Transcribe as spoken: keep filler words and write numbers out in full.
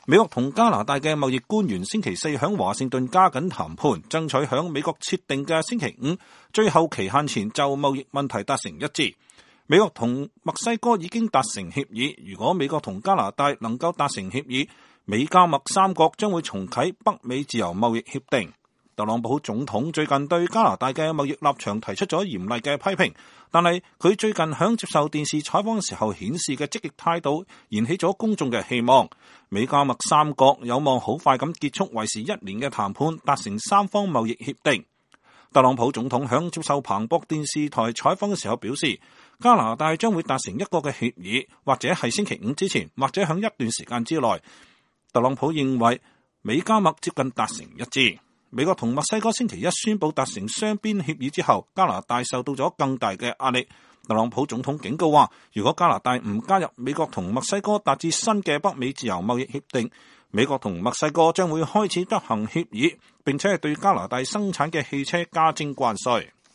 美國同加拿大嘅貿易官員星期四響華盛頓加緊談判，爭取響美國設定嘅星期五最後期限前就貿易問題達成一致。美國同墨西哥已經達成協議，如果美國同加拿大能夠達成協議，美加墨三國將會重啟北美自由貿易協定。特朗普總統最近對加拿大嘅貿易立場提出咗嚴厲嘅批評，但係佢最近響接受電視採訪時候顯示嘅積極態度，燃起咗公眾嘅希望。美加墨三國有望好快咁結束為時一年嘅談判，達成三方貿易協定。特朗普總統響接受彭博電視台採訪嘅時候表示，加拿大將會達成一個嘅協議，或者係星期五之前，或者響一段時間之內。特朗普認為美加墨接近達成一致。美國同墨西哥星期一宣布達成雙邊協議之後，加拿大受到咗更大嘅壓力。特朗普總統警告話，如果加拿大唔加入美國同墨西哥達至新嘅北美自由貿易協定，美國同墨西哥將會開始執行協議，並且係對加拿大生產嘅汽車加徵關稅。